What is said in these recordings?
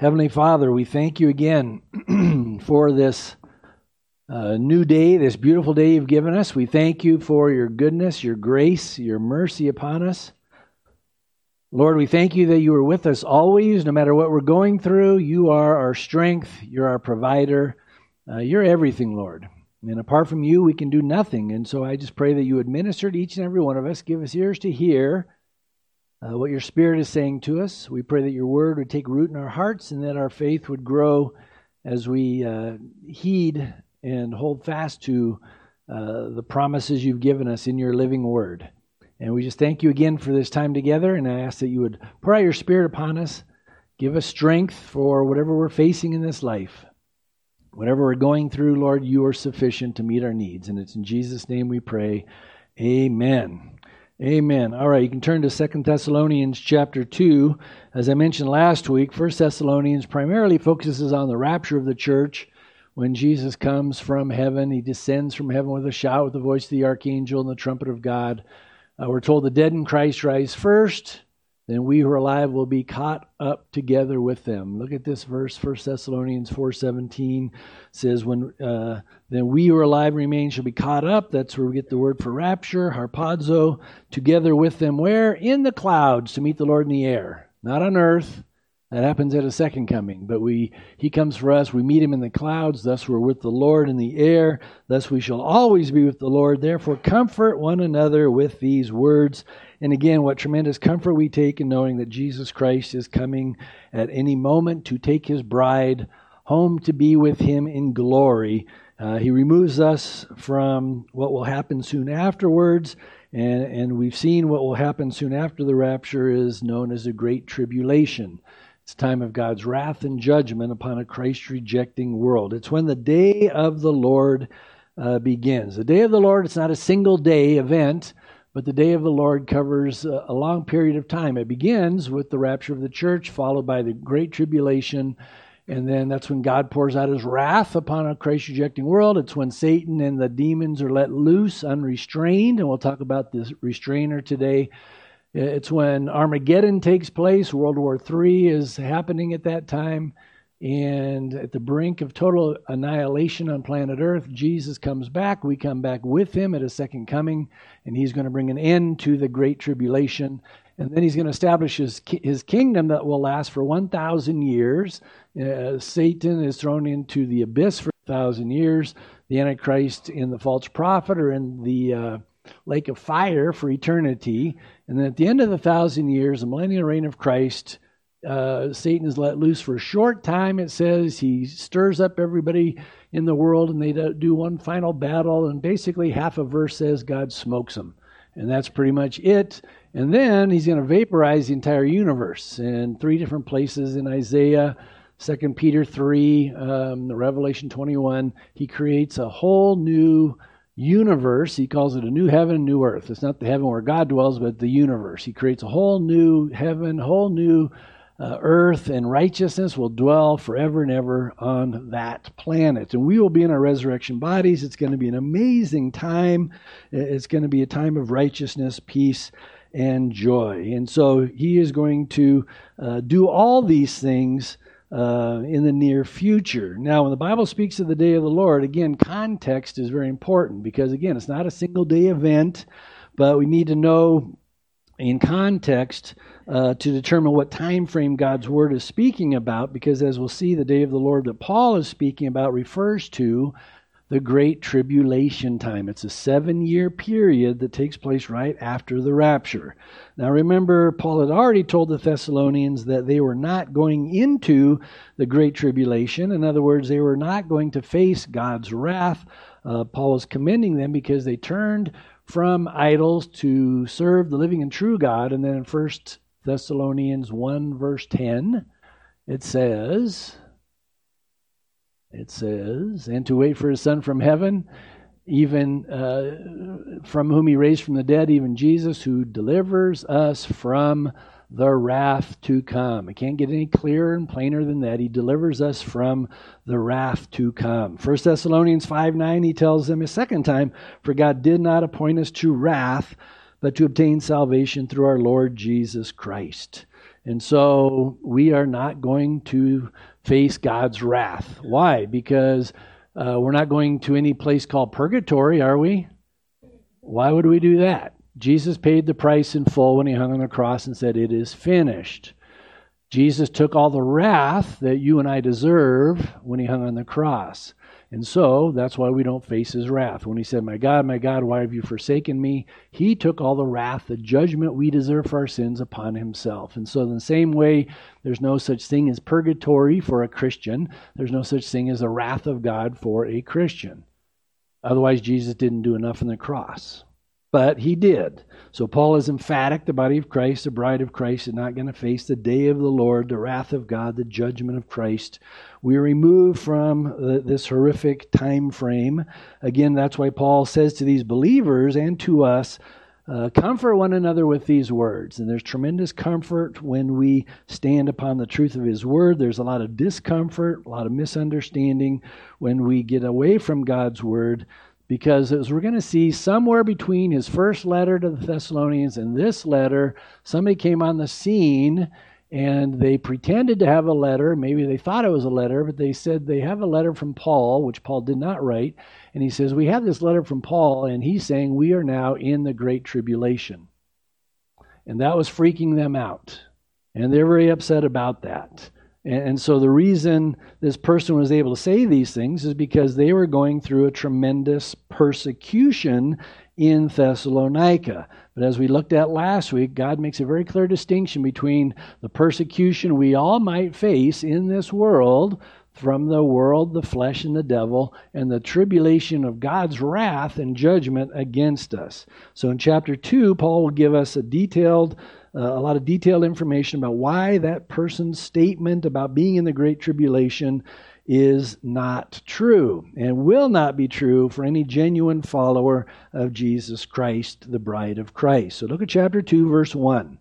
Heavenly Father, we thank you again for this new day, this beautiful day you've given us. We thank you for your goodness, your grace, your mercy upon us. Lord, we thank you that you are with us always, no matter what we're going through. You are our strength. You're our provider. You're everything, Lord. And apart from you, we can do nothing. And so I just pray that you would minister to each and every one of us. Give us ears to hear what your Spirit is saying to us. We pray that your word would take root in our hearts and that our faith would grow as we heed and hold fast to the promises you've given us in your living word. And we just thank you again for this time together, and I ask that you would pour out your Spirit upon us. Give us strength for whatever we're facing in this life. Whatever we're going through, Lord, you are sufficient to meet our needs. And it's in Jesus' name we pray. Amen. Amen. All right, you can turn to 2 Thessalonians chapter 2. As I mentioned last week, 1 Thessalonians primarily focuses on the rapture of the church. When Jesus comes from heaven, he descends from heaven with a shout, with the voice of the archangel and the trumpet of God. We're told the dead in Christ rise first, then we who are alive will be caught up together with them. Look at this verse, 1 Thessalonians 4:17 says, then we who are alive remain shall be caught up. That's where we get the word for rapture, harpazo, together with them. Where? In the clouds to meet the Lord in the air. Not on earth. That happens at a second coming. But he comes for us. We meet him in the clouds. Thus we're with the Lord in the air. Thus we shall always be with the Lord. Therefore comfort one another with these words. And again, what tremendous comfort we take in knowing that Jesus Christ is coming at any moment to take his bride home to be with him in glory. He removes us from what will happen soon afterwards. And we've seen what will happen soon after the rapture is known as the Great Tribulation. It's a time of God's wrath and judgment upon a Christ-rejecting world. It's when the day of the Lord begins. The day of the Lord, it's not a single day event, but the day of the Lord covers a long period of time. It begins with the rapture of the church, followed by the Great Tribulation, and then that's when God pours out his wrath upon a Christ-rejecting world. It's when Satan and the demons are let loose, unrestrained, and we'll talk about this restrainer today. It's when Armageddon takes place. World War III is happening at that time. And at the brink of total annihilation on planet Earth, Jesus comes back. We come back with him at his second coming. And he's going to bring an end to the Great Tribulation. And then he's going to establish his kingdom that will last for 1,000 years. Satan is thrown into the abyss for 1,000 years. The Antichrist and the false prophet are in the lake of fire for eternity. And then at the end of the 1,000 years, the millennial reign of Christ, Satan is let loose for a short time. It says he stirs up everybody in the world and they do one final battle. And basically half a verse says God smokes them. And that's pretty much it. And then he's going to vaporize the entire universe in 3 different places in Isaiah, 2 Peter 3, Revelation 21. He creates a whole new universe. He calls it a new heaven and new earth. It's not the heaven where God dwells, but the universe. He creates a whole new heaven, whole new earth, and righteousness will dwell forever and ever on that planet. And we will be in our resurrection bodies. It's going to be an amazing time. It's going to be a time of righteousness, peace, and joy. And so he is going to do all these things in the near future. Now, when the Bible speaks of the day of the Lord, again, context is very important because, again, it's not a single day event, but we need to know in context to determine what time frame God's Word is speaking about, because as we'll see, the day of the Lord that Paul is speaking about refers to the Great Tribulation time. It's a 7-year period that takes place right after the rapture. Now remember, Paul had already told the Thessalonians that they were not going into the Great Tribulation. In other words, they were not going to face God's wrath. Paul was commending them because they turned from idols to serve the living and true God. And then in 1 Thessalonians 1 verse 10, it says, and to wait for his Son from heaven, even from whom he raised from the dead, even Jesus, who delivers us from the wrath to come. It can't get any clearer and plainer than that. He delivers us from the wrath to come. 1 Thessalonians 5:9, he tells them a second time, for God did not appoint us to wrath, but to obtain salvation through our Lord Jesus Christ. And so we are not going to face God's wrath. Why? Because we're not going to any place called purgatory, are we? Why would we do that? Jesus paid the price in full when he hung on the cross and said, "It is finished." Jesus took all the wrath that you and I deserve when he hung on the cross. And so that's why we don't face his wrath. When he said, my God, why have you forsaken me?" He took all the wrath, the judgment we deserve for our sins upon himself. And so in the same way, there's no such thing as purgatory for a Christian. There's no such thing as the wrath of God for a Christian. Otherwise, Jesus didn't do enough on the cross. But he did. So Paul is emphatic. The body of Christ, the bride of Christ, is not going to face the day of the Lord, the wrath of God, the judgment of Christ. We are removed from this horrific time frame. Again, that's why Paul says to these believers and to us, comfort one another with these words. And there's tremendous comfort when we stand upon the truth of his word. There's a lot of discomfort, a lot of misunderstanding when we get away from God's word. Because as we're going to see, somewhere between his first letter to the Thessalonians and this letter, somebody came on the scene and they pretended to have a letter. Maybe they thought it was a letter, but they said they have a letter from Paul, which Paul did not write. And he says, we have this letter from Paul, and he's saying we are now in the Great Tribulation. And that was freaking them out. And they're very upset about that. And so the reason this person was able to say these things is because they were going through a tremendous persecution in Thessalonica. But as we looked at last week, God makes a very clear distinction between the persecution we all might face in this world from the world, the flesh, and the devil, and the tribulation of God's wrath and judgment against us. So in chapter 2, Paul will give us a lot of detailed information about why that person's statement about being in the Great Tribulation is not true and will not be true for any genuine follower of Jesus Christ, the bride of Christ. So look at chapter 2, verse 1.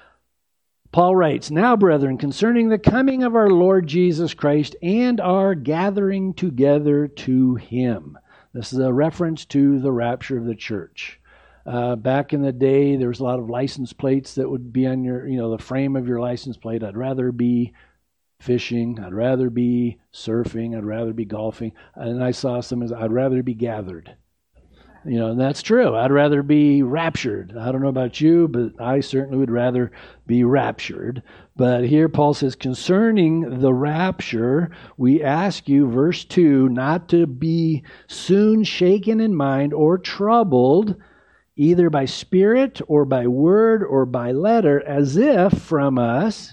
Paul writes, "Now, brethren, concerning the coming of our Lord Jesus Christ and our gathering together to him." This is a reference to the rapture of the church. Back in the day, there was a lot of license plates that would be on your, the frame of your license plate. I'd rather be fishing. I'd rather be surfing. I'd rather be golfing. And I saw some as I'd rather be gathered. And that's true. I'd rather be raptured. I don't know about you, but I certainly would rather be raptured. But here Paul says, concerning the rapture, we ask you, verse 2, not to be soon shaken in mind or troubled, either by spirit or by word or by letter, as if from us,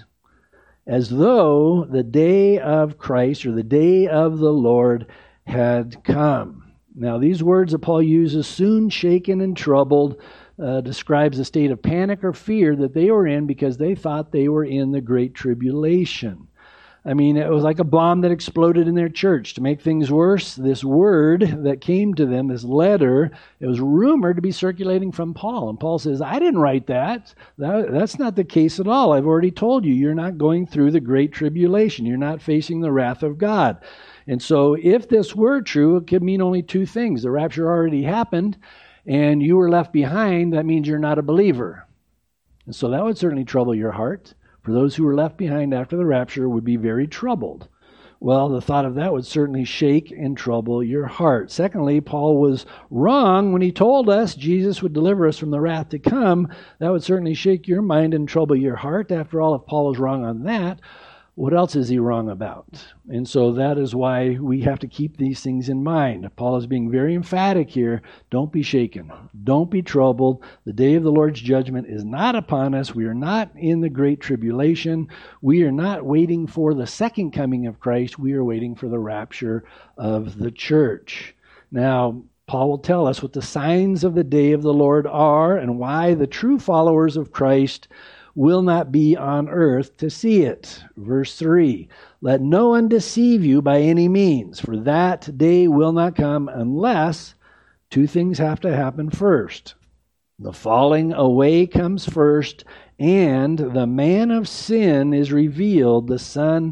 as though the day of Christ or the day of the Lord had come. Now, these words that Paul uses, soon shaken and troubled, describes a state of panic or fear that they were in because they thought they were in the Great Tribulation. I mean, it was like a bomb that exploded in their church. To make things worse, this word that came to them, this letter, it was rumored to be circulating from Paul. And Paul says, I didn't write that. That's not the case at all. I've already told you, you're not going through the Great Tribulation. You're not facing the wrath of God. And so if this were true, it could mean only two things. The rapture already happened, and you were left behind. That means you're not a believer. And so that would certainly trouble your heart. For those who were left behind after the rapture would be very troubled. Well, the thought of that would certainly shake and trouble your heart. Secondly, Paul was wrong when he told us Jesus would deliver us from the wrath to come. That would certainly shake your mind and trouble your heart. After all, if Paul was wrong on that, what else is he wrong about? And so that is why we have to keep these things in mind. Paul is being very emphatic here. Don't be shaken. Don't be troubled. The day of the Lord's judgment is not upon us. We are not in the Great Tribulation. We are not waiting for the second coming of Christ. We are waiting for the rapture of the church. Now, Paul will tell us what the signs of the day of the Lord are and why the true followers of Christ will not be on earth to see it. Verse 3, let no one deceive you by any means, for that day will not come unless two things have to happen first. The falling away comes first, and the man of sin is revealed, the son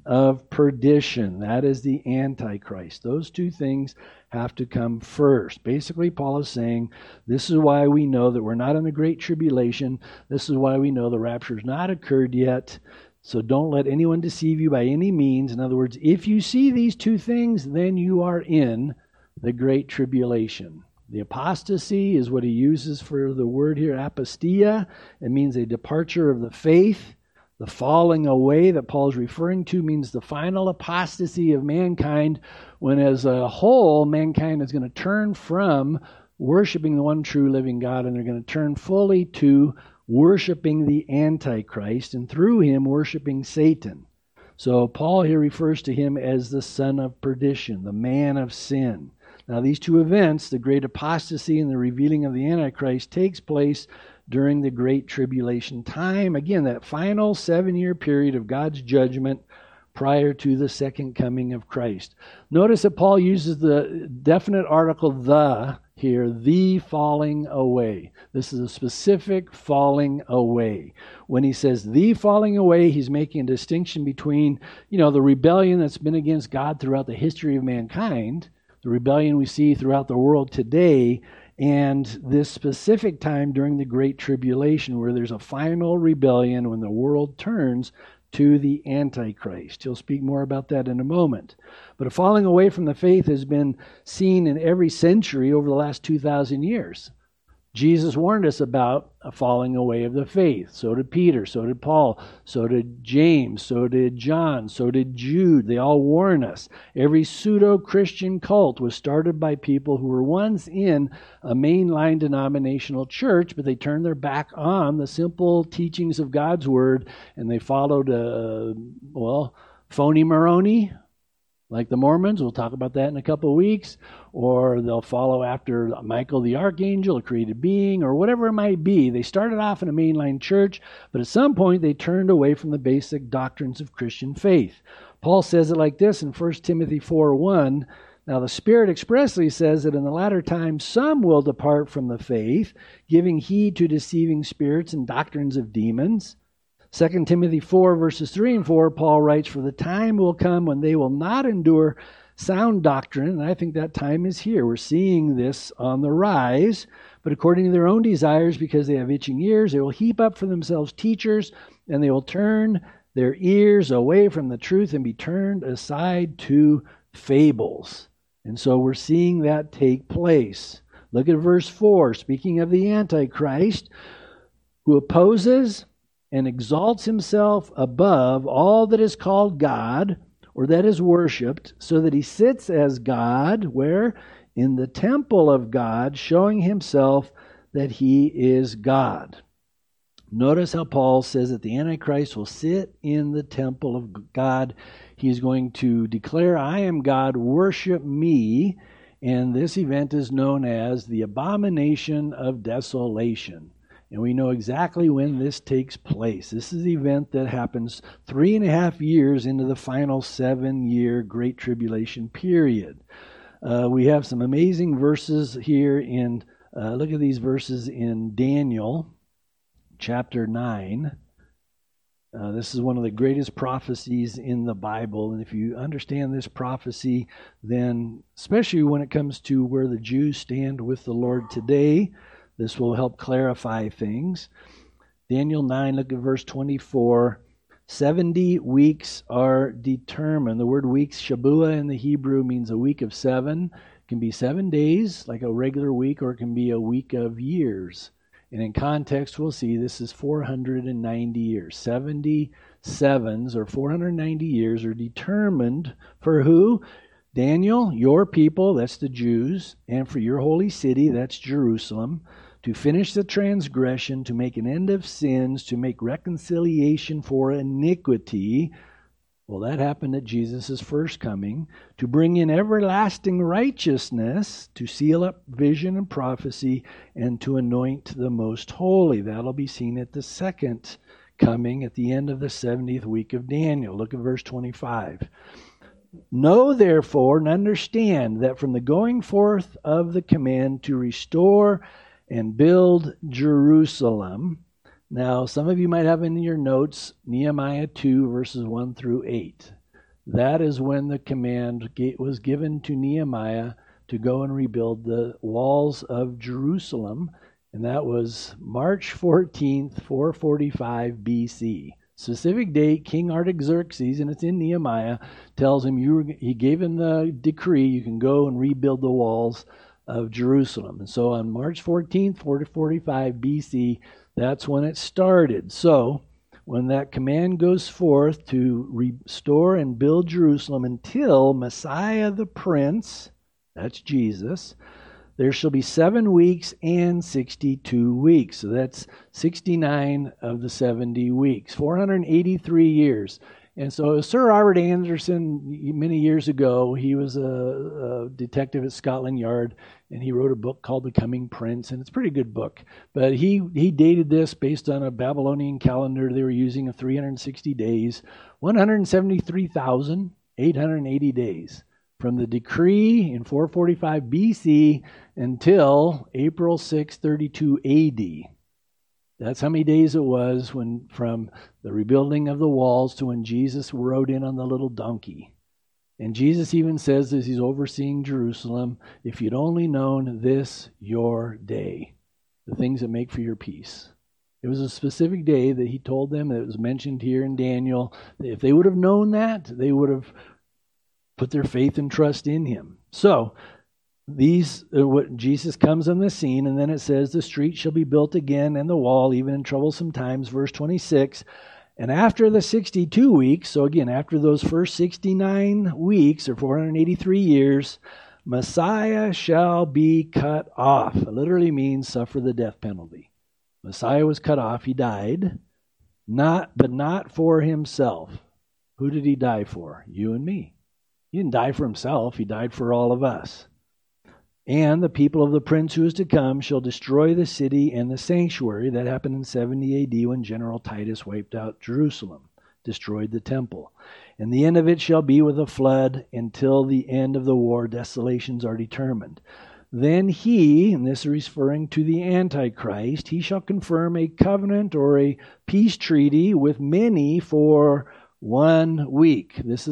of perdition. That is the Antichrist. Those two things have to come first. Basically, Paul is saying this is why we know that we're not in the Great Tribulation. This is why we know the rapture has not occurred yet. So don't let anyone deceive you by any means. In other words, if you see these two things, then you are in the Great Tribulation. The apostasy is what he uses for the word here, apostia. It means a departure of the faith. The falling away that Paul is referring to means the final apostasy of mankind, when as a whole, mankind is going to turn from worshiping the one true living God, and they're going to turn fully to worshiping the Antichrist, and through him worshiping Satan. So Paul here refers to him as the son of perdition, the man of sin. Now these two events, the great apostasy and the revealing of the Antichrist, takes place during the Great Tribulation time. Again, that final 7-year period of God's judgment prior to the second coming of Christ. Notice that Paul uses the definite article the here, the falling away. This is a specific falling away. When he says the falling away, he's making a distinction between, the rebellion that's been against God throughout the history of mankind, the rebellion we see throughout the world today, and this specific time during the Great Tribulation, where there's a final rebellion when the world turns to the Antichrist. He'll speak more about that in a moment. But a falling away from the faith has been seen in every century over the last 2,000 years. Jesus warned us about a falling away of the faith. So did Peter, so did Paul, so did James, so did John, so did Jude. They all warn us. Every pseudo-Christian cult was started by people who were once in a mainline denominational church, but they turned their back on the simple teachings of God's Word, and they followed, phony Moroni, like the Mormons. We'll talk about that in a couple of weeks. Or they'll follow after Michael the Archangel, a created being, or whatever it might be. They started off in a mainline church, but at some point they turned away from the basic doctrines of Christian faith. Paul says it like this in 1 Timothy 4:1. Now the Spirit expressly says that in the latter times some will depart from the faith, giving heed to deceiving spirits and doctrines of demons. 2 Timothy 4, verses 3 and 4, Paul writes, "For the time will come when they will not endure sound doctrine," and I think that time is here. We're seeing this on the rise, "but according to their own desires, because they have itching ears, they will heap up for themselves teachers, and they will turn their ears away from the truth and be turned aside to fables." And so we're seeing that take place. Look at verse 4, speaking of the Antichrist, "who opposes and exalts himself above all that is called God, or that is worshipped, so that he sits as God," where? "In the temple of God, showing himself that he is God." Notice how Paul says that the Antichrist will sit in the temple of God. He's going to declare, "I am God, worship me." And this event is known as the abomination of desolation. And we know exactly when this takes place. This is the event that happens 3.5 years into the final 7-year Great Tribulation period. We have some amazing verses here in, look at these verses in Daniel chapter 9. This is one of the greatest prophecies in the Bible. And if you understand this prophecy, then especially when it comes to where the Jews stand with the Lord today, this will help clarify things. Daniel 9, look at verse 24. 70 weeks are determined. The word weeks, Shabuah in the Hebrew, means a week of 7. It can be 7 days, like a regular week, or it can be a week of years. And in context, we'll see this is 490 years. 70 sevens, or 490 years, are determined for who? Daniel, your people, that's the Jews, and for your holy city, that's Jerusalem, to finish the transgression, to make an end of sins, to make reconciliation for iniquity. Well, that happened at Jesus' first coming. To bring in everlasting righteousness, to seal up vision and prophecy, and to anoint the most holy. That'll be seen at the second coming at the end of the 70th week of Daniel. Look at verse 25. "Know therefore and understand that from the going forth of the command to restore and build Jerusalem." Now, some of you might have in your notes Nehemiah 2, verses 1 through 8. that is when the command was given to Nehemiah to go and rebuild the walls of Jerusalem. And that was March 14th, 445 BC. Specific date, King Artaxerxes, and it's in Nehemiah, tells him he gave him the decree, you can go and rebuild the walls of Jerusalem. And so on March 14th, 445 BC, that's when it started. So when that command goes forth to restore and build Jerusalem until Messiah the Prince, that's Jesus, there shall be 7 weeks and 62 weeks. So that's 69 of the 70 weeks, 483 years. And so Sir Robert Anderson, many years ago, he was a detective at Scotland Yard, and he wrote a book called The Coming Prince, and it's a pretty good book. But he dated this based on a Babylonian calendar they were using of 360 days, 173,880 days. From the decree in 445 BC until April 6, 32 AD. That's how many days it was from the rebuilding of the walls to when Jesus rode in on the little donkey. And Jesus even says as he's overseeing Jerusalem, if you'd only known this your day, the things that make for your peace. It was a specific day that he told them, that it was mentioned here in Daniel. If they would have known that, they would have put their faith and trust in him. So, what Jesus comes on the scene, and then it says, the street shall be built again, and the wall, even in troublesome times, verse 26. And after the 62 weeks, so again, after those first 69 weeks, or 483 years, Messiah shall be cut off. It literally means suffer the death penalty. Messiah was cut off, he died, but not for himself. Who did he die for? You and me. He didn't die for himself, he died for all of us. And the people of the prince who is to come shall destroy the city and the sanctuary. That happened in 70 AD when General Titus wiped out Jerusalem, destroyed the temple. And the end of it shall be with a flood. Until the end of the war, desolations are determined. Then he, and this is referring to the Antichrist, he shall confirm a covenant or a peace treaty with many for 1 week.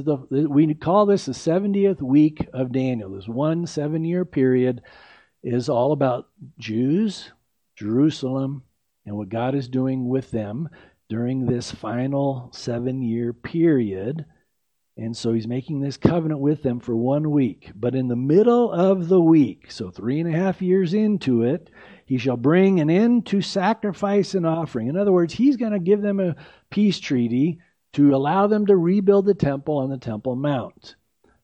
We call this the 70th week of Daniel. This 1 7-year period is all about Jews, Jerusalem, and what God is doing with them during this final 7-year period. And so he's making this covenant with them for 1 week. But in the middle of the week, so 3.5 years into it, he shall bring an end to sacrifice and offering. In other words, he's going to give them a peace treaty to allow them to rebuild the temple on the Temple Mount.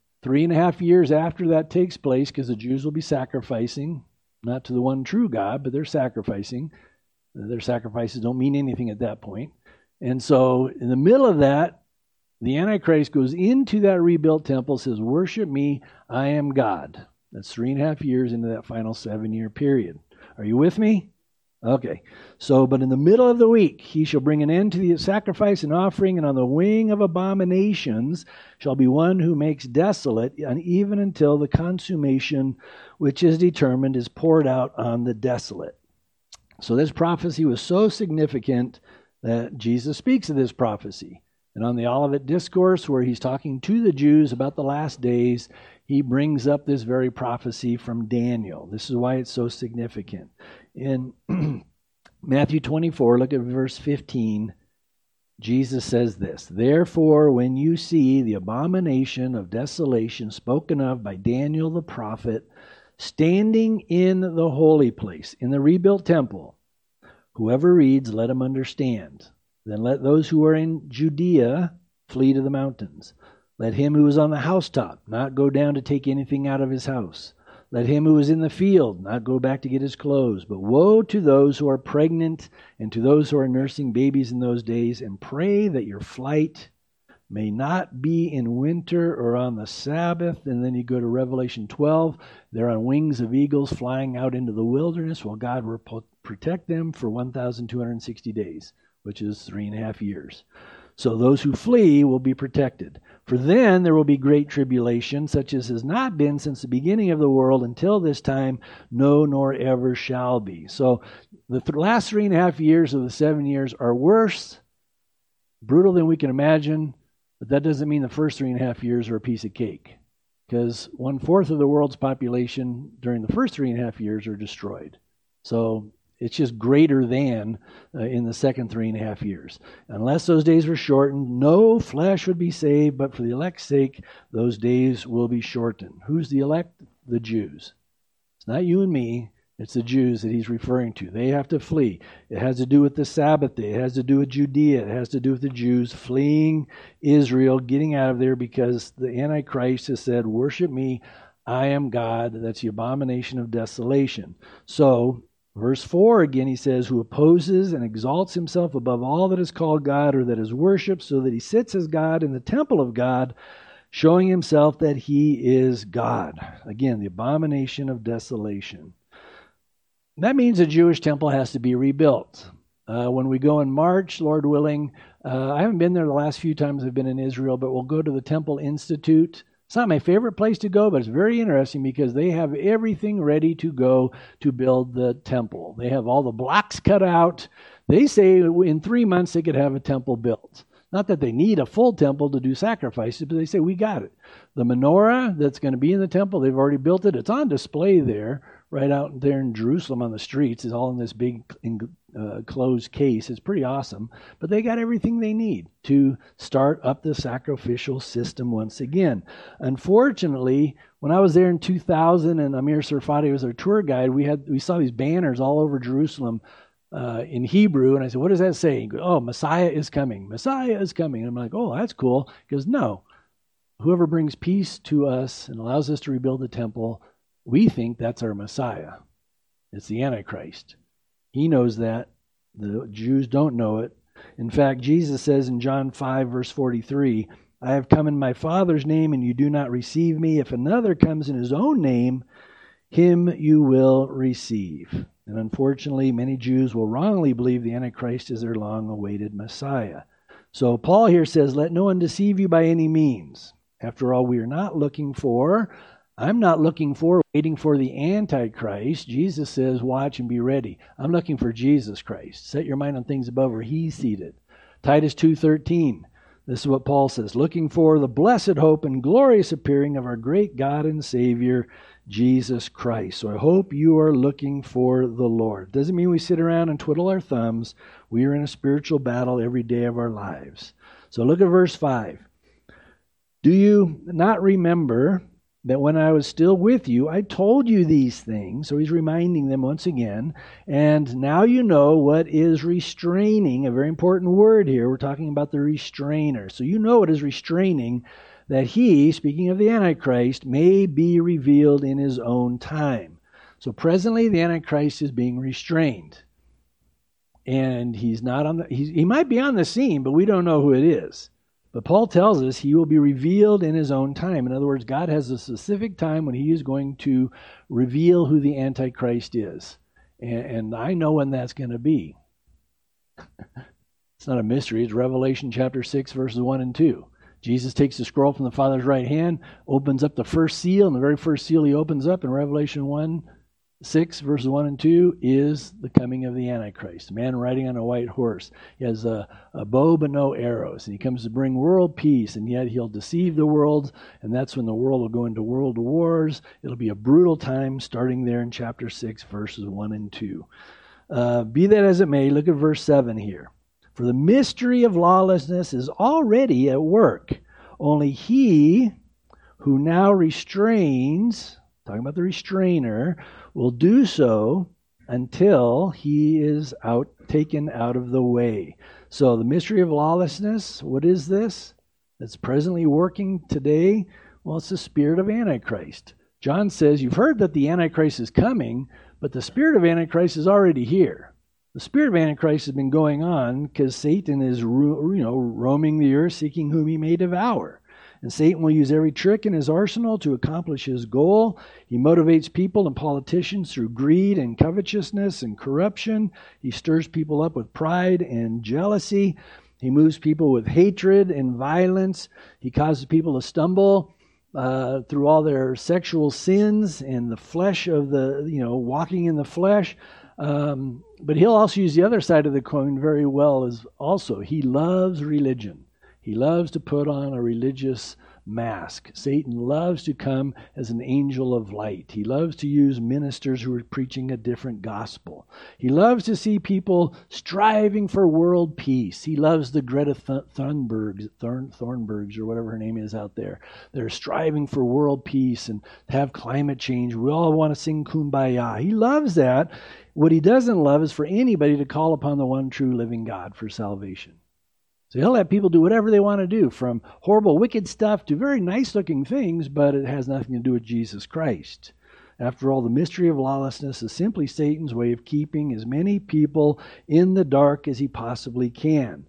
3.5 years after that takes place, because the Jews will be sacrificing, not to the one true God, but they're sacrificing. Their sacrifices don't mean anything at that point. And so in the middle of that, the Antichrist goes into that rebuilt temple, says, worship me, I am God. That's 3.5 years into that final 7-year period. Are you with me? Okay, but in the middle of the week, he shall bring an end to the sacrifice and offering, and on the wing of abominations shall be one who makes desolate, and even until the consummation which is determined is poured out on the desolate. So this prophecy was so significant that Jesus speaks of this prophecy. And on the Olivet Discourse, where he's talking to the Jews about the last days, he brings up this very prophecy from Daniel. This is why it's so significant. In Matthew 24, look at verse 15. Jesus says this, therefore, when you see the abomination of desolation spoken of by Daniel the prophet, standing in the holy place, in the rebuilt temple, whoever reads, let him understand. Then let those who are in Judea flee to the mountains. Let him who is on the housetop not go down to take anything out of his house. Let him who is in the field not go back to get his clothes. But woe to those who are pregnant and to those who are nursing babies in those days, and pray that your flight may not be in winter or on the Sabbath. And then you go to Revelation 12. They're on wings of eagles flying out into the wilderness while God will protect them for 1,260 days, which is 3.5 years. So those who flee will be protected. For then there will be great tribulation, such as has not been since the beginning of the world until this time, no, nor ever shall be. So the last 3.5 years of the 7 years are worse, brutal than we can imagine. But that doesn't mean the first 3.5 years are a piece of cake, because 1/4 of the world's population during the first 3.5 years are destroyed. So it's just greater than in the second 3.5 years. Unless those days were shortened, no flesh would be saved, but for the elect's sake, those days will be shortened. Who's the elect? The Jews. It's not you and me. It's the Jews that he's referring to. They have to flee. It has to do with the Sabbath day. It has to do with Judea. It has to do with the Jews fleeing Israel, getting out of there because the Antichrist has said, worship me, I am God. That's the abomination of desolation. So, verse 4 again, he says, who opposes and exalts himself above all that is called God or that is worshipped, so that he sits as God in the temple of God, showing himself that he is God. Again, the abomination of desolation. That means the Jewish temple has to be rebuilt. When we go in March, Lord willing, I haven't been there the last few times I've been in Israel, but we'll go to the Temple Institute. It's not my favorite place to go, but it's very interesting because they have everything ready to go to build the temple. They have all the blocks cut out. They say in 3 months they could have a temple built. Not that they need a full temple to do sacrifices, but they say, we got it. The menorah that's going to be in the temple, they've already built it. It's on display there, right out there in Jerusalem on the streets. It's all in this big closed case. It's pretty awesome. But they got everything they need to start up the sacrificial system once again. Unfortunately, when I was there in 2000 and Amir Sarfati was our tour guide, we saw these banners all over Jerusalem in Hebrew, and I said, what does that say? He goes, oh, Messiah is coming. Messiah is coming. And I'm like, oh, that's cool. He goes, no. Whoever brings peace to us and allows us to rebuild the temple, we think that's our Messiah. It's the Antichrist. He knows that. The Jews don't know it. In fact, Jesus says in John 5, verse 43, I have come in my Father's name, and you do not receive me. If another comes in his own name, him you will receive. And unfortunately, many Jews will wrongly believe the Antichrist is their long-awaited Messiah. So Paul here says, let no one deceive you by any means. After all, I'm not looking for, waiting for the Antichrist. Jesus says, watch and be ready. I'm looking for Jesus Christ. Set your mind on things above where he's seated. Titus 2:13. This is what Paul says, looking for the blessed hope and glorious appearing of our great God and Savior, Jesus Christ. So I hope you are looking for the Lord. Doesn't mean we sit around and twiddle our thumbs. We are in a spiritual battle every day of our lives. So look at verse 5. Do you not remember that when I was still with you, I told you these things? So he's reminding them once again. And now you know what is restraining, a very important word here. We're talking about the restrainer. So you know what is restraining, that he, speaking of the Antichrist, may be revealed in his own time. So presently the Antichrist is being restrained. And he's not on he might be on the scene, but we don't know who it is. But Paul tells us he will be revealed in his own time. In other words, God has a specific time when he is going to reveal who the Antichrist is. And I know when that's going to be. It's not a mystery. It's Revelation chapter 6, verses 1 and 2. Jesus takes the scroll from the Father's right hand, opens up the first seal, and the very first seal he opens up in Revelation 1:6, verses 1 and 2, is the coming of the Antichrist, a man riding on a white horse. He has a bow but no arrows, and he comes to bring world peace, and yet he'll deceive the world, and that's when the world will go into world wars. It'll be a brutal time starting there in chapter 6, verses 1 and 2. Be that as it may, look at verse 7 here. For the mystery of lawlessness is already at work. Only he who now restrains, talking about the restrainer, will do so until he is taken out of the way. So the mystery of lawlessness, what is this? That's presently working today? Well, it's the spirit of Antichrist. John says, you've heard that the Antichrist is coming, but the spirit of Antichrist is already here. The spirit of Antichrist has been going on because Satan is roaming the earth seeking whom he may devour. And Satan will use every trick in his arsenal to accomplish his goal. He motivates people and politicians through greed and covetousness and corruption. He stirs people up with pride and jealousy. He moves people with hatred and violence. He causes people to stumble through all their sexual sins and the flesh of walking in the flesh. But he'll also use the other side of the coin very well as also. He loves religion. He loves to put on a religious mask. Satan loves to come as an angel of light. He loves to use ministers who are preaching a different gospel. He loves to see people striving for world peace. He loves the Greta Thunbergs, or whatever her name is out there. They're striving for world peace and have climate change. We all want to sing Kumbaya. He loves that. What he doesn't love is for anybody to call upon the one true living God for salvation. So he'll let people do whatever they want to do, from horrible, wicked stuff to very nice-looking things, but it has nothing to do with Jesus Christ. After all, the mystery of lawlessness is simply Satan's way of keeping as many people in the dark as he possibly can.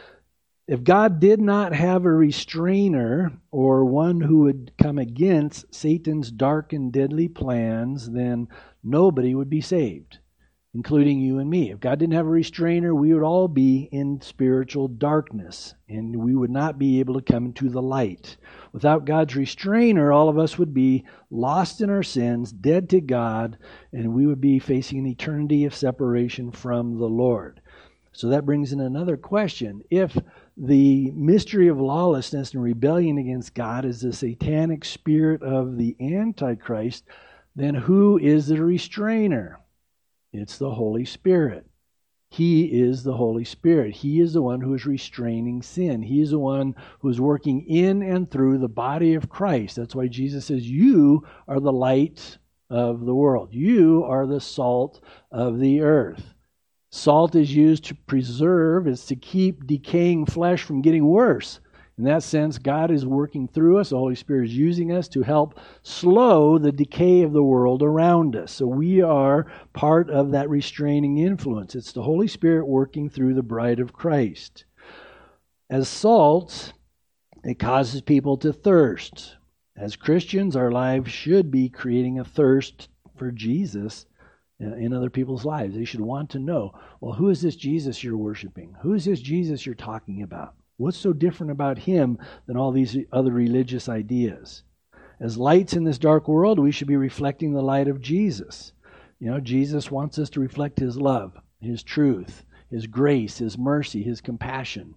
If God did not have a restrainer, or one who would come against Satan's dark and deadly plans, then nobody would be saved, including you and me. If God didn't have a restrainer, we would all be in spiritual darkness, and we would not be able to come into the light. Without God's restrainer, all of us would be lost in our sins, dead to God, and we would be facing an eternity of separation from the Lord. So that brings in another question. If the mystery of lawlessness and rebellion against God is the satanic spirit of the Antichrist, then who is the restrainer? It's the Holy Spirit. He is the Holy Spirit. He is the one who is restraining sin. He is the one who is working in and through the body of Christ. That's why Jesus says, you are the light of the world. You are the salt of the earth. Salt is used to preserve, it's to keep decaying flesh from getting worse. In that sense, God is working through us. The Holy Spirit is using us to help slow the decay of the world around us. So we are part of that restraining influence. It's the Holy Spirit working through the bride of Christ. As salt, it causes people to thirst. As Christians, our lives should be creating a thirst for Jesus in other people's lives. They should want to know, well, who is this Jesus you're worshiping? Who is this Jesus you're talking about? What's so different about him than all these other religious ideas? As lights in this dark world, we should be reflecting the light of Jesus. You know, Jesus wants us to reflect his love, his truth, his grace, his mercy, his compassion.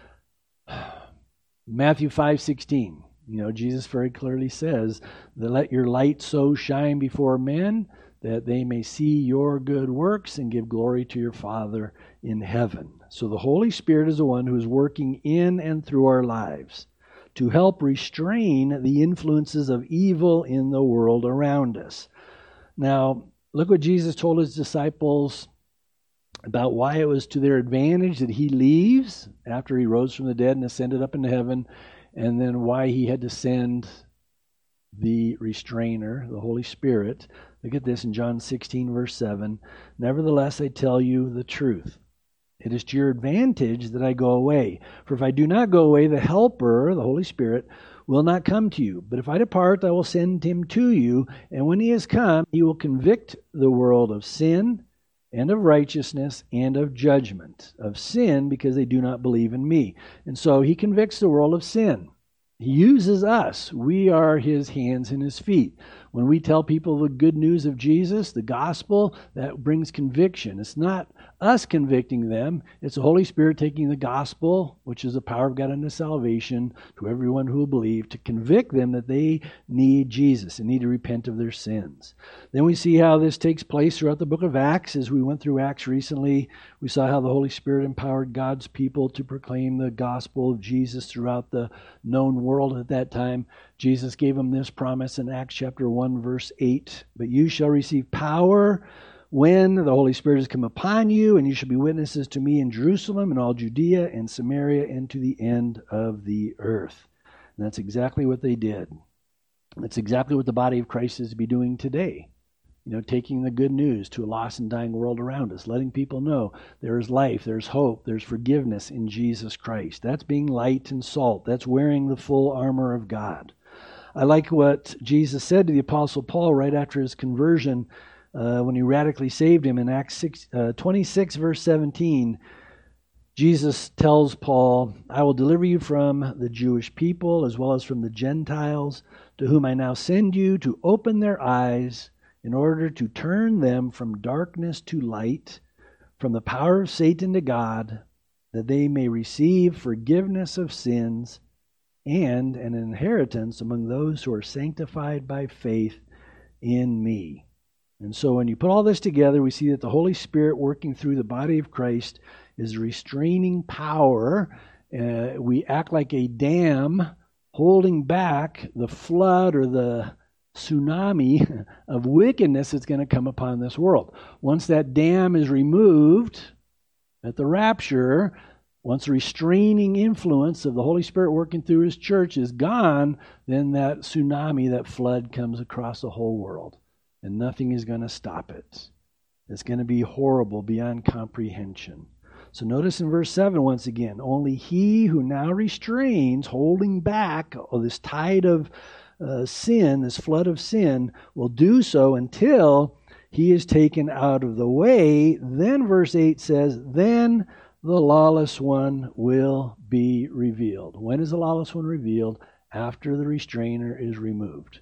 Matthew 5:16, Jesus very clearly says that let your light so shine before men that they may see your good works and give glory to your Father in heaven. So the Holy Spirit is the one who is working in and through our lives to help restrain the influences of evil in the world around us. Now, look what Jesus told his disciples about why it was to their advantage that he leaves after he rose from the dead and ascended up into heaven, and then why he had to send the restrainer, the Holy Spirit. Look at this in John 16, verse 7. Nevertheless, I tell you the truth. It is to your advantage that I go away. For if I do not go away, the Helper, the Holy Spirit, will not come to you. But if I depart, I will send him to you. And when he has come, he will convict the world of sin and of righteousness and of judgment. Of sin, because they do not believe in me. And so he convicts the world of sin. He uses us. We are his hands and his feet. When we tell people the good news of Jesus, the gospel, that brings conviction. It's not us convicting them. It's the Holy Spirit taking the gospel, which is the power of God unto salvation, to everyone who will believe, to convict them that they need Jesus and need to repent of their sins. Then we see how this takes place throughout the book of Acts. As we went through Acts recently, we saw how the Holy Spirit empowered God's people to proclaim the gospel of Jesus throughout the known world at that time. Jesus gave them this promise in Acts chapter 1, verse 8. But you shall receive power when the Holy Spirit has come upon you, and you shall be witnesses to me in Jerusalem and all Judea and Samaria and to the end of the earth. And that's exactly what they did. That's exactly what the body of Christ is to be doing today. Taking the good news to a lost and dying world around us, letting people know there is life, there's hope, there's forgiveness in Jesus Christ. That's being light and salt. That's wearing the full armor of God. I like what Jesus said to the Apostle Paul right after his conversion when he radically saved him in Acts 26, verse 17. Jesus tells Paul, I will deliver you from the Jewish people as well as from the Gentiles, to whom I now send you to open their eyes in order to turn them from darkness to light, from the power of Satan to God, that they may receive forgiveness of sins and an inheritance among those who are sanctified by faith in me. And so when you put all this together, we see that the Holy Spirit working through the body of Christ is restraining power. We act like a dam holding back the flood or the tsunami of wickedness that's going to come upon this world. Once that dam is removed at the rapture, once the restraining influence of the Holy Spirit working through His church is gone, then that tsunami, that flood comes across the whole world. And nothing is going to stop it. It's going to be horrible beyond comprehension. So notice in verse 7 once again, only he who now restrains, holding back this tide of sin, this flood of sin, will do so until he is taken out of the way. Then verse 8 says, then the lawless one will be revealed. When is the lawless one revealed? After the restrainer is removed.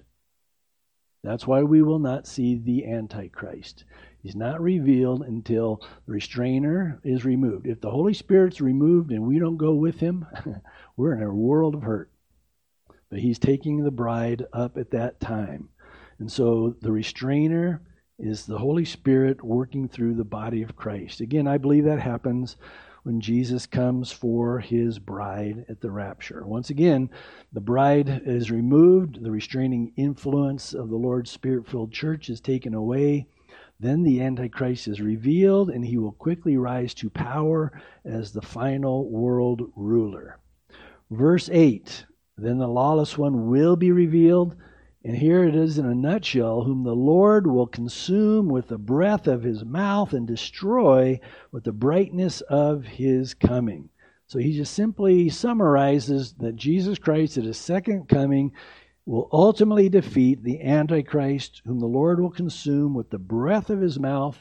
That's why we will not see the Antichrist. He's not revealed until the restrainer is removed. If the Holy Spirit's removed and we don't go with Him, we're in a world of hurt. But He's taking the bride up at that time. And so the restrainer is the Holy Spirit working through the body of Christ. Again, I believe that happens when Jesus comes for His bride at the rapture. Once again, the bride is removed, the restraining influence of the Lord's Spirit-filled church is taken away. Then the Antichrist is revealed, and he will quickly rise to power as the final world ruler. Verse 8, then the lawless one will be revealed, and here it is in a nutshell, whom the Lord will consume with the breath of His mouth and destroy with the brightness of His coming. So he just simply summarizes that Jesus Christ at His second coming will ultimately defeat the Antichrist, whom the Lord will consume with the breath of His mouth.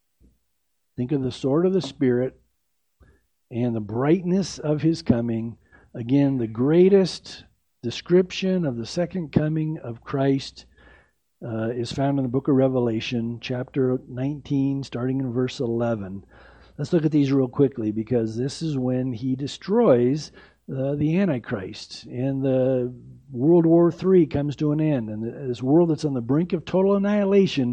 Think of the sword of the Spirit and the brightness of His coming. Again, the greatest description of the second coming of Christ is found in the book of Revelation, chapter 19, starting in verse 11. Let's look at these real quickly, because this is when He destroys the Antichrist, and the World War III comes to an end, and this world that's on the brink of total annihilation,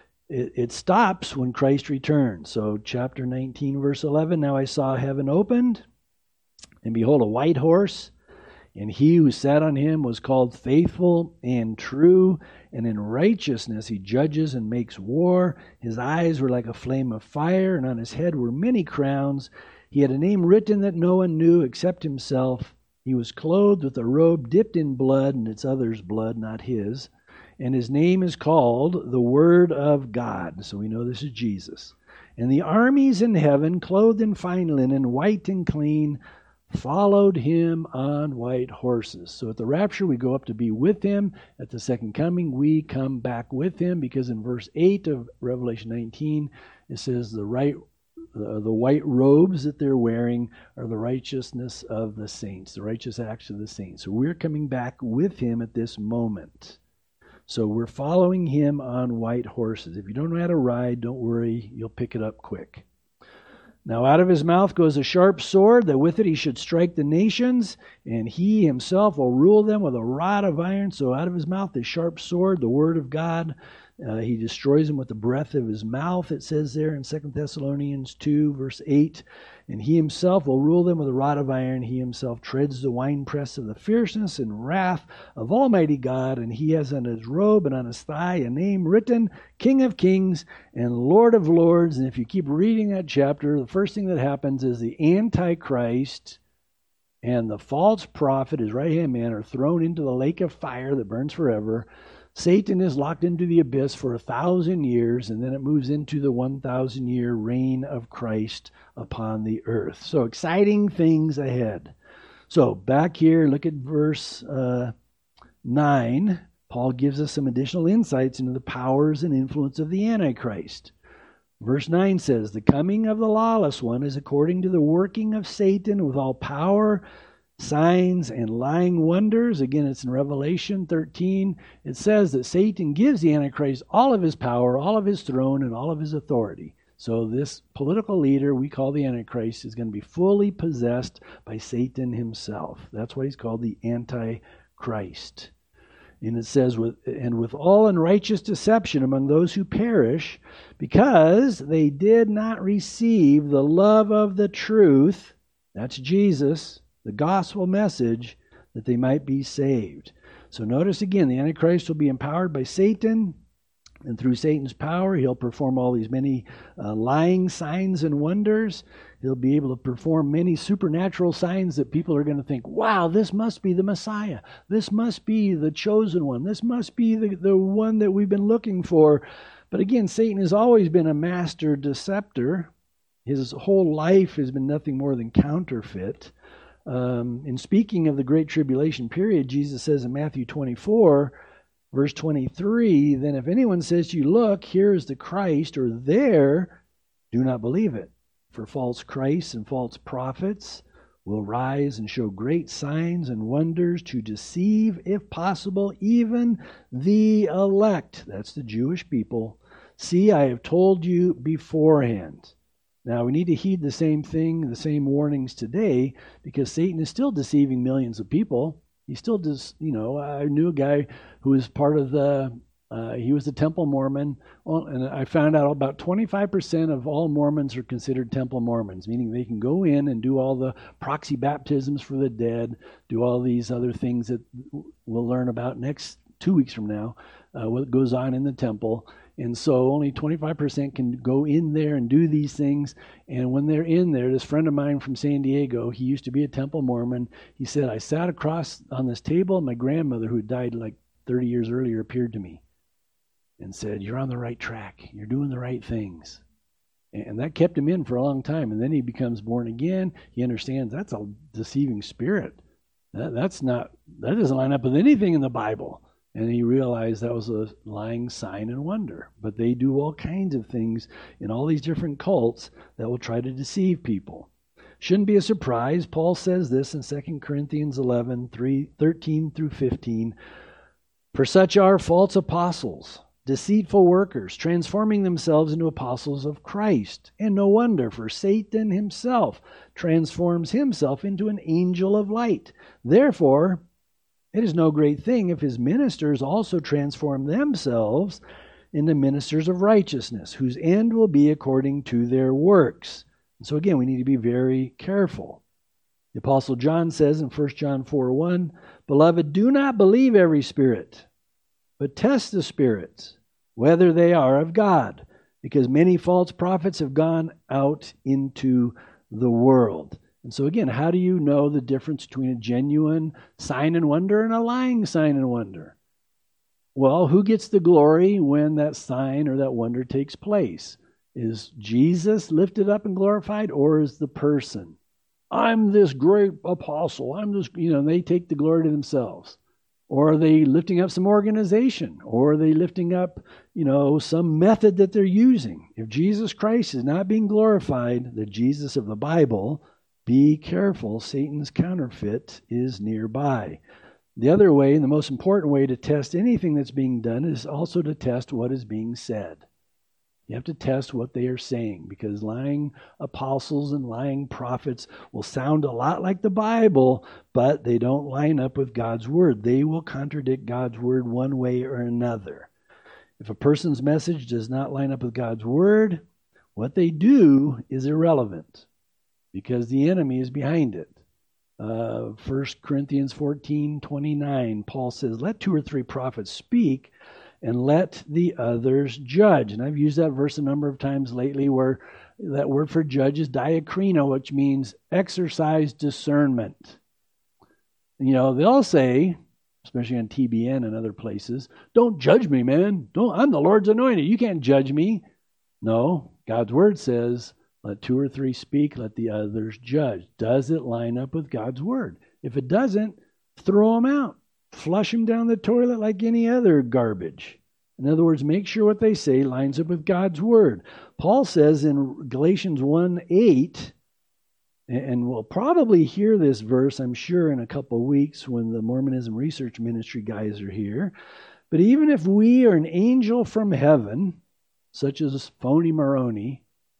it stops when Christ returns. So chapter 19, verse 11, now I saw heaven opened, and behold, a white horse, and he who sat on him was called Faithful and True, and in righteousness he judges and makes war. His eyes were like a flame of fire, and on his head were many crowns. He had a name written that no one knew except himself. He was clothed with a robe dipped in blood, and it's others' blood, not his. And his name is called the Word of God. So we know this is Jesus. And the armies in heaven, clothed in fine linen, white and clean, followed him on white horses. So at the rapture, we go up to be with him. At the second coming, we come back with him, because in verse 8 of Revelation 19, it says the white robes that they're wearing are the righteousness of the saints, the righteous acts of the saints. So we're coming back with him at this moment. So we're following him on white horses. If you don't know how to ride, don't worry, you'll pick it up quick. Now out of his mouth goes a sharp sword, that with it he should strike the nations, and he himself will rule them with a rod of iron. So out of his mouth is sharp sword, the word of God. He destroys them with the breath of his mouth, it says there in 2 Thessalonians 2, verse 8. And he himself will rule them with a rod of iron. He himself treads the winepress of the fierceness and wrath of Almighty God. And he has on his robe and on his thigh a name written, King of Kings and Lord of Lords. And if you keep reading that chapter, the first thing that happens is the Antichrist and the false prophet, his right-hand man, are thrown into the lake of fire that burns forever. Satan is locked into the abyss for 1,000 years, and then it moves into the 1,000-year reign of Christ upon the earth. So exciting things ahead. So back here, look at verse 9. Paul gives us some additional insights into the powers and influence of the Antichrist. Verse 9 says, the coming of the lawless one is according to the working of Satan with all power, signs, and lying wonders. Again, it's in Revelation 13. It says that Satan gives the Antichrist all of his power, all of his throne, and all of his authority. So this political leader we call the Antichrist is going to be fully possessed by Satan himself. That's why he's called the Antichrist. And it says, with all unrighteous deception among those who perish, because they did not receive the love of the truth, that's Jesus, the gospel message, that they might be saved. So notice again, the Antichrist will be empowered by Satan, and through Satan's power, he'll perform all these many lying signs and wonders. He'll be able to perform many supernatural signs that people are going to think, wow, this must be the Messiah. This must be the chosen one. This must be the one that we've been looking for. But again, Satan has always been a master deceptor. His whole life has been nothing more than counterfeit. In speaking of the Great Tribulation period, Jesus says in Matthew 24, Verse 23, then if anyone says to you, look, here is the Christ, or there, do not believe it. For false Christs and false prophets will rise and show great signs and wonders to deceive, if possible, even the elect. That's the Jewish people. See, I have told you beforehand. Now, we need to heed the same thing, the same warnings today, because Satan is still deceiving millions of people. He still does, I knew a guy who was part of he was a Temple Mormon, and I found out about 25% of all Mormons are considered Temple Mormons, meaning they can go in and do all the proxy baptisms for the dead, do all these other things that we'll learn about next 2 weeks from now, what goes on in the temple. And so only 25% can go in there and do these things. And when they're in there, this friend of mine from San Diego, he used to be a Temple Mormon. He said, I sat across on this table, and my grandmother, who had died like 30 years earlier, appeared to me and said, you're on the right track. You're doing the right things. And that kept him in for a long time. And then he becomes born again. He understands that's a deceiving spirit. That doesn't line up with anything in the Bible. And he realized that was a lying sign and wonder. But they do all kinds of things in all these different cults that will try to deceive people. Shouldn't be a surprise. Paul says this in 2 Corinthians 11, 13 through 15. For such are false apostles, deceitful workers, transforming themselves into apostles of Christ. And no wonder, for Satan himself transforms himself into an angel of light. Therefore, it is no great thing if his ministers also transform themselves into ministers of righteousness, whose end will be according to their works. And so again, we need to be very careful. The Apostle John says in 1 John 4:1, Beloved, do not believe every spirit, but test the spirits, whether they are of God, because many false prophets have gone out into the world. And so again, how do you know the difference between a genuine sign and wonder and a lying sign and wonder? Well, who gets the glory when that sign or that wonder takes place? Is Jesus lifted up and glorified, or is the person? I'm this great apostle. I'm this, and they take the glory to themselves. Or are they lifting up some organization? Or are they lifting up, some method that they're using? If Jesus Christ is not being glorified, the Jesus of the Bible, be careful, Satan's counterfeit is nearby. The other way, and the most important way to test anything that's being done, is also to test what is being said. You have to test what they are saying, because lying apostles and lying prophets will sound a lot like the Bible, but they don't line up with God's word. They will contradict God's word one way or another. If a person's message does not line up with God's word, what they do is irrelevant, because the enemy is behind it. 1 Corinthians 14:29, Paul says, let 2 or 3 prophets speak, and let the others judge. And I've used that verse a number of times lately, where that word for judge is diakrino, which means exercise discernment. They'll say, especially on TBN and other places, don't judge me, man. I'm the Lord's anointed. You can't judge me. No, God's word says, let 2 or 3 speak, let the others judge. Does it line up with God's word? If it doesn't, throw them out. Flush them down the toilet like any other garbage. In other words, make sure what they say lines up with God's word. Paul says in Galatians 1:8, and we'll probably hear this verse, I'm sure, in a couple of weeks when the Mormonism Research Ministry guys are here. But even if we are an angel from heaven, such as phony Moroni,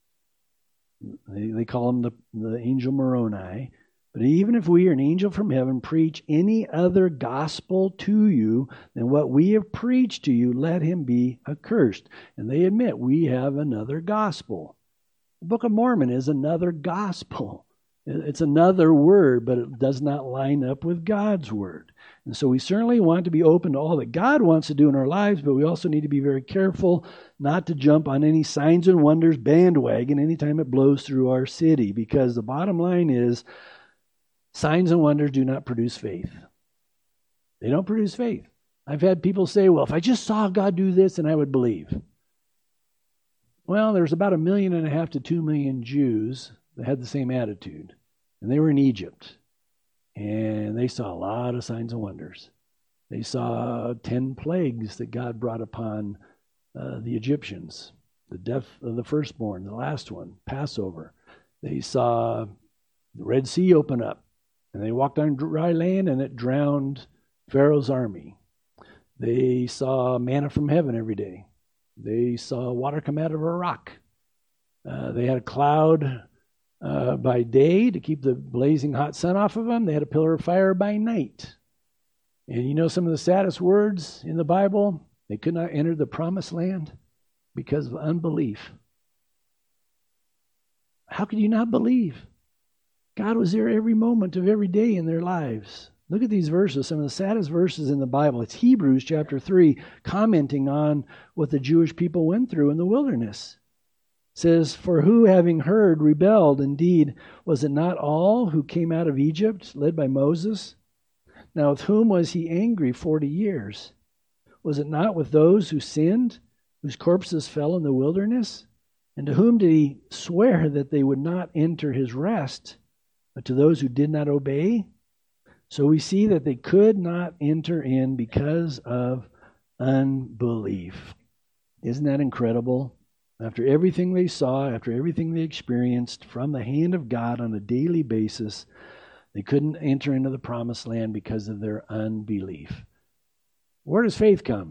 They call him the angel Moroni. But even if we or an angel from heaven preach any other gospel to you than what we have preached to you, let him be accursed. And they admit we have another gospel. The Book of Mormon is another gospel. It's another word, but it does not line up with God's word. And so we certainly want to be open to all that God wants to do in our lives, but we also need to be very careful not to jump on any signs and wonders bandwagon anytime it blows through our city, because the bottom line is signs and wonders do not produce faith. They don't produce faith. I've had people say, well, if I just saw God do this, then I would believe. Well, there's about 1.5 million to 2 million Jews that had the same attitude. And they were in Egypt. And they saw a lot of signs and wonders. They saw 10 plagues that God brought upon the Egyptians. The death of the firstborn, the last one, Passover. They saw the Red Sea open up. And they walked on dry land and it drowned Pharaoh's army. They saw manna from heaven every day. They saw water come out of a rock. They had a cloud by day to keep the blazing hot sun off of them. They had a pillar of fire by night. And you know some of the saddest words in the Bible? They could not enter the promised land because of unbelief. How could you not believe? God was there every moment of every day in their lives. Look at these verses, some of the saddest verses in the Bible. It's Hebrews chapter 3, commenting on what the Jewish people went through in the wilderness. It says, for who, having heard, rebelled? Indeed, was it not all who came out of Egypt, led by Moses? Now with whom was he angry 40 years? Was it not with those who sinned, whose corpses fell in the wilderness? And to whom did he swear that they would not enter his rest, but to those who did not obey? So we see that they could not enter in because of unbelief. Isn't that incredible? After everything they saw, after everything they experienced from the hand of God on a daily basis, they couldn't enter into the promised land because of their unbelief. Where does faith come?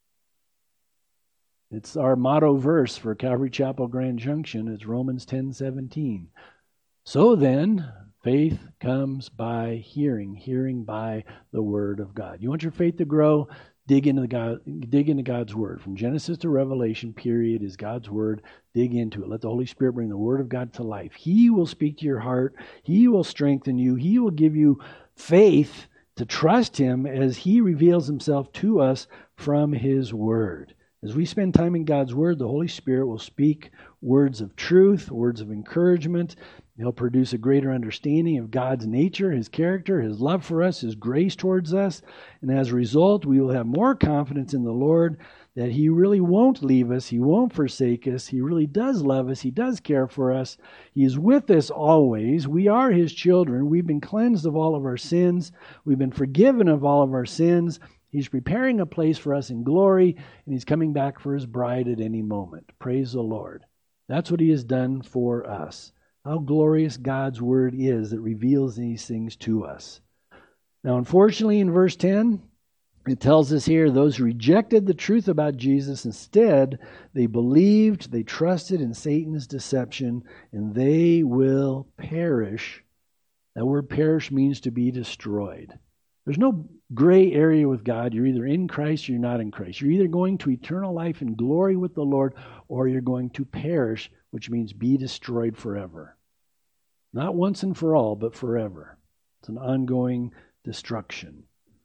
It's our motto verse for Calvary Chapel Grand Junction. It's Romans 10:17. So then, faith comes by hearing, hearing by the Word of God. You want your faith to grow? Dig into God's Word. From Genesis to Revelation, period, is God's Word. Dig into it. Let the Holy Spirit bring the Word of God to life. He will speak to your heart. He will strengthen you. He will give you faith to trust Him as He reveals Himself to us from His Word. As we spend time in God's Word, the Holy Spirit will speak words of truth, words of encouragement. He'll produce a greater understanding of God's nature, His character, His love for us, His grace towards us. And as a result, we will have more confidence in the Lord that He really won't leave us. He won't forsake us. He really does love us. He does care for us. He is with us always. We are His children. We've been cleansed of all of our sins. We've been forgiven of all of our sins. He's preparing a place for us in glory, and He's coming back for His bride at any moment. Praise the Lord. That's what He has done for us. How glorious God's Word is that reveals these things to us. Now, unfortunately, in verse 10, it tells us here, those who rejected the truth about Jesus, instead, they believed, they trusted in Satan's deception, and they will perish. That word perish means to be destroyed. There's no gray area with God. You're either in Christ or you're not in Christ. You're either going to eternal life and glory with the Lord, or you're going to perish, which means be destroyed forever. Not once and for all, but forever. It's an ongoing destruction.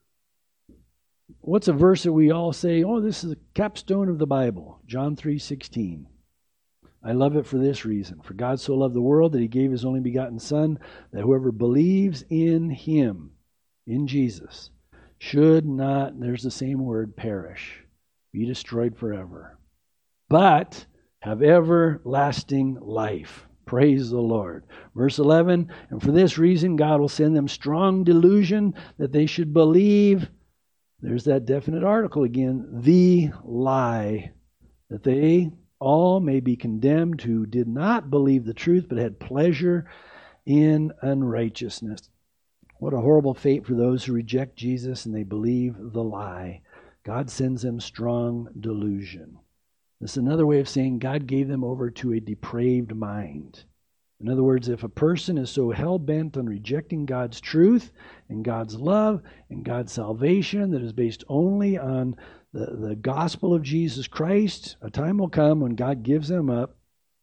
What's a verse that we all say, oh, this is a capstone of the Bible? John 3:16. I love it for this reason. For God so loved the world that He gave His only begotten Son, that whoever believes in Him, in Jesus, should not, there's the same word, perish, be destroyed forever, but have everlasting life. Praise the Lord. Verse 11, and for this reason God will send them strong delusion that they should believe, there's that definite article again, the lie, that they all may be condemned who did not believe the truth but had pleasure in unrighteousness. What a horrible fate for those who reject Jesus and they believe the lie. God sends them strong delusion. This is another way of saying God gave them over to a depraved mind. In other words, if a person is so hell-bent on rejecting God's truth and God's love and God's salvation that is based only on the gospel of Jesus Christ, a time will come when God gives them up.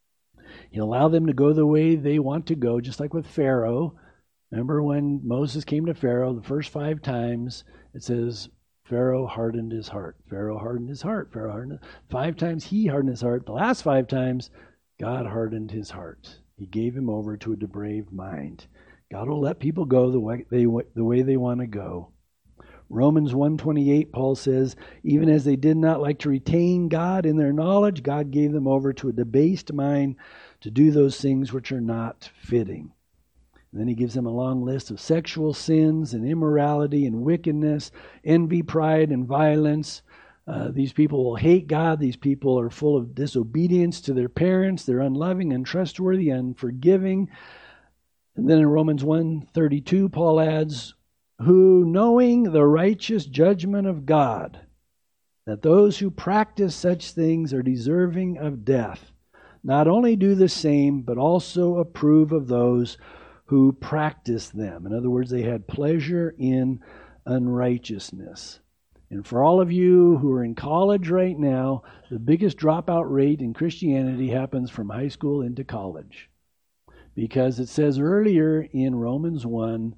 He'll allow them to go the way they want to go, just like with Pharaoh. Remember when Moses came to Pharaoh the first 5 times, it says Pharaoh hardened his heart. Pharaoh hardened his heart. Pharaoh hardened 5 times he hardened his heart. The last 5 times, God hardened his heart. He gave him over to a depraved mind. God will let people go the way they want to go. Romans 1:28, Paul says, even as they did not like to retain God in their knowledge, God gave them over to a debased mind to do those things which are not fitting. And then he gives them a long list of sexual sins and immorality and wickedness, envy, pride, and violence. These people will hate God. These people are full of disobedience to their parents. They're unloving, untrustworthy, unforgiving. And then in Romans 1:32, Paul adds, who, knowing the righteous judgment of God, that those who practice such things are deserving of death, not only do the same, but also approve of those who practice them. In other words, they had pleasure in unrighteousness. And for all of you who are in college right now, the biggest dropout rate in Christianity happens from high school into college. Because it says earlier in Romans 1,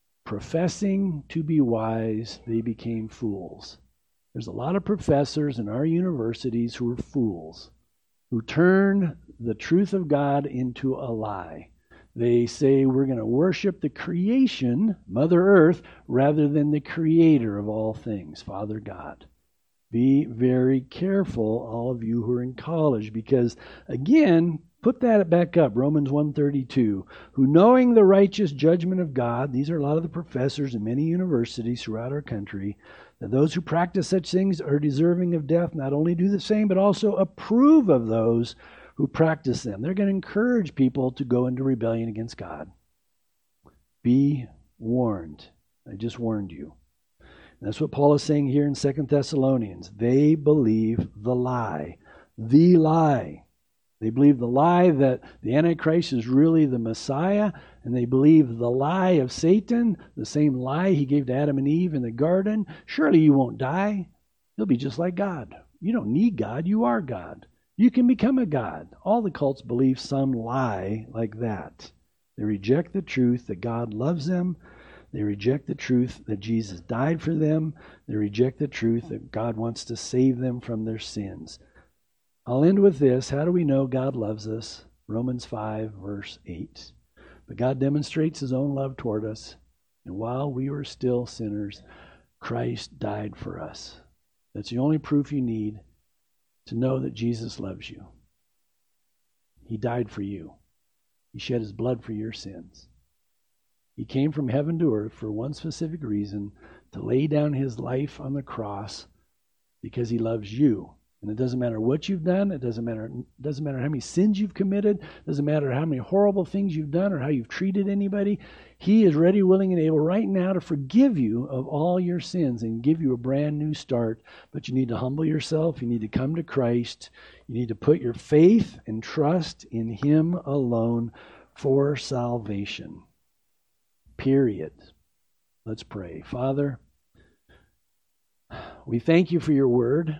professing to be wise, they became fools. There's a lot of professors in our universities who are fools, who turn the truth of God into a lie. They say we're going to worship the creation, Mother Earth, rather than the creator of all things, Father God. Be very careful, all of you who are in college, because, again, put that back up, Romans 1:32, who knowing the righteous judgment of God, these are a lot of the professors in many universities throughout our country, that those who practice such things are deserving of death, not only do the same, but also approve of those who practice them. They're going to encourage people to go into rebellion against God. Be warned. I just warned you. And that's what Paul is saying here in 2 Thessalonians. They believe the lie. The lie. They believe the lie that the Antichrist is really the Messiah, and they believe the lie of Satan, the same lie he gave to Adam and Eve in the garden. Surely you won't die. You'll be just like God. You don't need God. You are God. You can become a god. All the cults believe some lie like that. They reject the truth that God loves them. They reject the truth that Jesus died for them. They reject the truth that God wants to save them from their sins. I'll end with this. How do we know God loves us? Romans 5, verse 8. But God demonstrates his own love toward us, and while we were still sinners, Christ died for us. That's the only proof you need to know that Jesus loves you. He died for you. He shed his blood for your sins. He came from heaven to earth for one specific reason, to lay down his life on the cross because he loves you. And it doesn't matter what you've done. It doesn't matter how many sins you've committed. It doesn't matter how many horrible things you've done or how you've treated anybody. He is ready, willing, and able right now to forgive you of all your sins and give you a brand new start. But you need to humble yourself. You need to come to Christ. You need to put your faith and trust in him alone for salvation. Period. Let's pray. Father, we thank you for your word.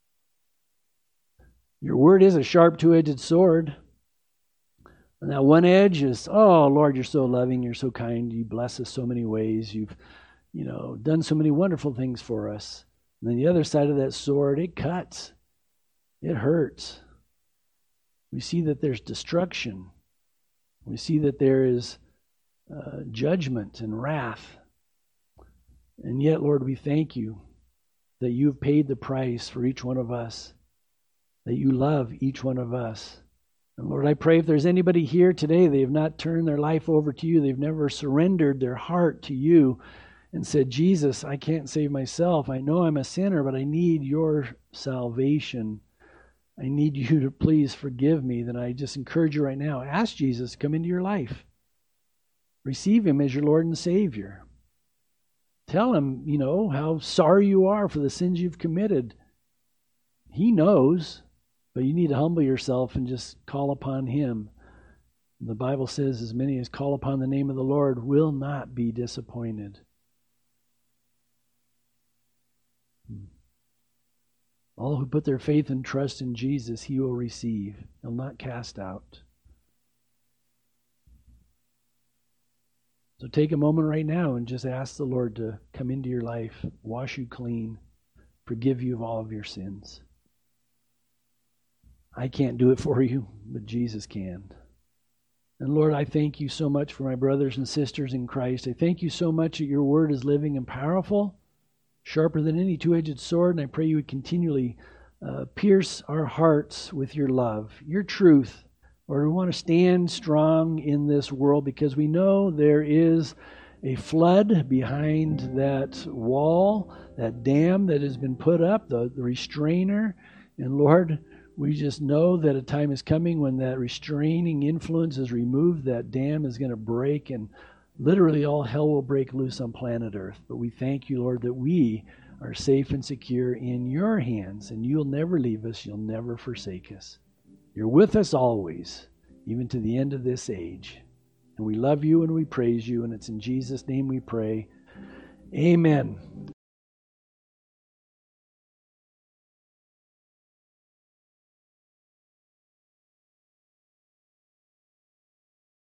Your word is a sharp two-edged sword. And that one edge is, oh, Lord, you're so loving, you're so kind, you bless us so many ways, you've, done so many wonderful things for us. And then the other side of that sword, it cuts. It hurts. We see that there's destruction. We see that there is judgment and wrath. And yet, Lord, we thank you that you've paid the price for each one of us, that you love each one of us. And Lord, I pray if there's anybody here today, they have not turned their life over to you, they've never surrendered their heart to you and said, Jesus, I can't save myself. I know I'm a sinner, but I need your salvation. I need you to please forgive me. Then I just encourage you right now, ask Jesus to come into your life. Receive him as your Lord and Savior. Tell him, how sorry you are for the sins you've committed. He knows. But you need to humble yourself and just call upon him. The Bible says, as many as call upon the name of the Lord will not be disappointed. All who put their faith and trust in Jesus, He will receive. He'll not cast out. So take a moment right now and just ask the Lord to come into your life, wash you clean, forgive you of all of your sins. I can't do it for you, but Jesus can. And Lord, I thank you so much for my brothers and sisters in Christ. I thank you so much that your word is living and powerful, sharper than any two-edged sword, and I pray you would continually pierce our hearts with your love, your truth. Lord, we want to stand strong in this world because we know there is a flood behind that wall, that dam that has been put up, the restrainer. And Lord, we just know that a time is coming when that restraining influence is removed, that dam is going to break, and literally all hell will break loose on planet Earth. But we thank you, Lord, that we are safe and secure in your hands, and you'll never leave us, you'll never forsake us. You're with us always, even to the end of this age. And we love you and we praise you, and it's in Jesus' name we pray. Amen.